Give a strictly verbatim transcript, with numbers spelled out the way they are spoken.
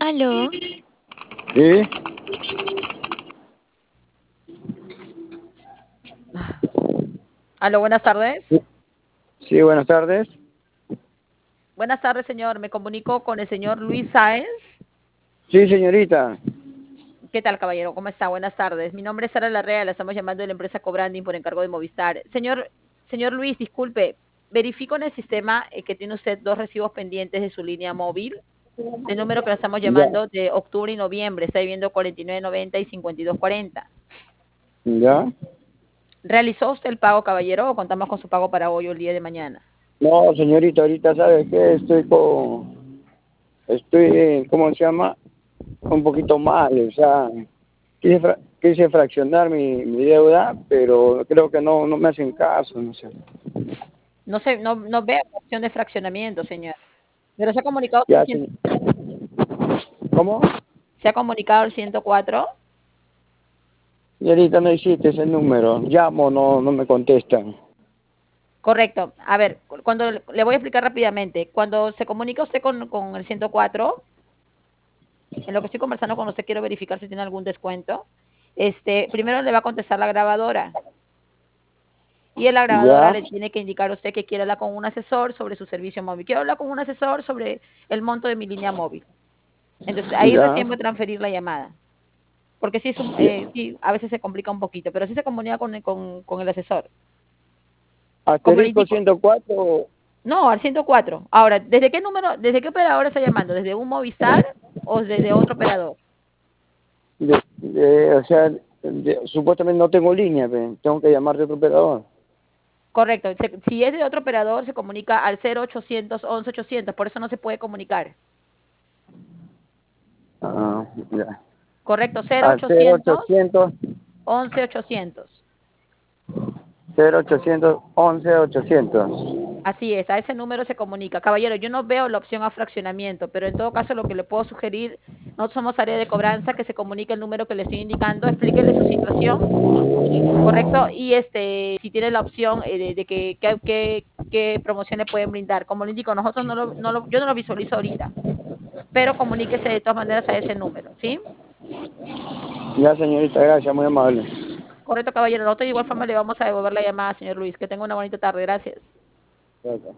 Aló, Sí, Aló, buenas tardes. sí, buenas tardes. Buenas tardes, señor. Me comunico con el señor Luis Sáenz. Sí, señorita. ¿Qué tal, caballero? ¿Cómo está? Buenas tardes. Mi nombre es Sara Larrea, la estamos llamando de la empresa Cobranding por encargo de Movistar. Señor, señor Luis, disculpe, verifico en el sistema eh, que tiene usted dos recibos pendientes de su línea móvil, del número que lo estamos Ya, llamando de octubre y noviembre. Está viendo cuarenta y nueve noventa y cincuenta y dos cuarenta. ya. ¿Realizó usted el pago, caballero, o contamos con su pago para hoy o el día de mañana? No, señorita, ahorita sabe que estoy con, estoy, eh, ¿cómo se llama? Un poquito mal, o sea, quise, fra- quise fraccionar mi, mi deuda, pero creo que no, no me hacen caso, no sé. No sé, no, no veo opción de fraccionamiento, señor. Pero se ha comunicado usted al Ya, cien- señor. ¿Cómo? se ha comunicado al ciento cuatro. Señorita, no existe ese número. Llamo, no, no me contestan. Correcto. A ver, cu- cuando le le voy a explicar rápidamente. Cuando se comunica usted con, con el ciento cuatro, en lo que estoy conversando con usted, quiero verificar si tiene algún descuento. Este, primero le va a contestar la grabadora. Y en la grabadora Ya, le tiene que indicar a usted que quiere hablar con un asesor sobre su servicio móvil. Quiero hablar con un asesor sobre el monto de mi línea móvil. Entonces, ahí ya. recién va a transferir la llamada. Porque sí, es un, Ya. eh, sí, a veces se complica un poquito, pero sí se comunica con, el- con, con el asesor. Como le Asterisco indico, ciento cuatro. no, al ciento cuatro. Ahora, ¿desde qué número, desde qué operador está llamando? ¿Desde un Movistar o desde otro operador? De, de- o sea, de- supuestamente no tengo línea, pe, tengo que llamar de otro operador. Correcto. Se- si es de otro operador, se comunica al cero ochocientos once ochocientos. Por eso no se puede comunicar. Ah, ya. Correcto, cero Al cero ochocientos ochocientos once ochocientos. cero ochocientos once ochocientos. Así es, a ese número se comunica. Caballero, yo no veo la opción a fraccionamiento, pero en todo caso lo que le puedo sugerir, nosotros somos área de cobranza, que se comunique el número que le estoy indicando, explíquele su situación, ¿correcto? Y este, si tiene la opción eh, de, de que, que, que, qué promoción le pueden brindar. Como le indico, nosotros no lo, no lo, yo no lo visualizo ahorita, pero comuníquese de todas maneras a ese número, ¿sí? Ya, señorita, gracias, muy amable. Correcto, caballero. Nosotros de igual forma le vamos a devolver la llamada, señor Luis. Que tenga una bonita tarde. Gracias. Gracias.